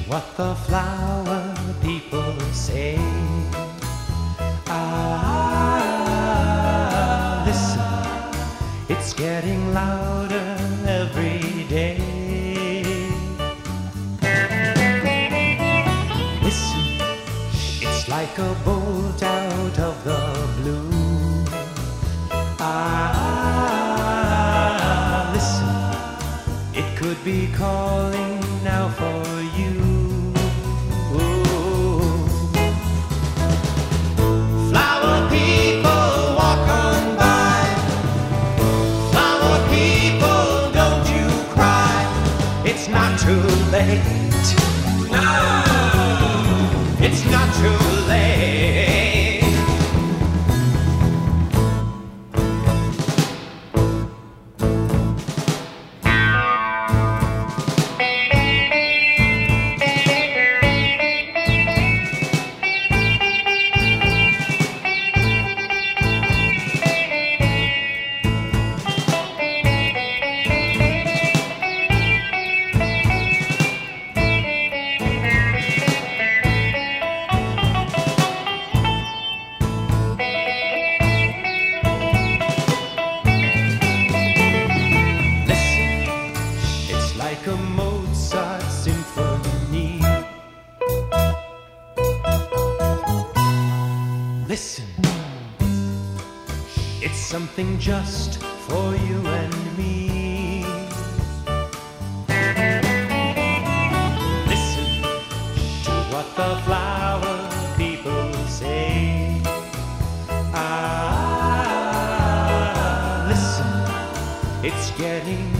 what the flower people say. Ah, listen, it's getting louder every day. Listen, it's like a bolt out of the blue. Ah, listen, it could be calling now for you. Flower people, walk on by. Flower people, don't you cry. It's not too late. No, it's not too late. Like a Mozart symphony. Listen, it's something just for you and me. Listen to what the flower people say. Ah, listen, it's getting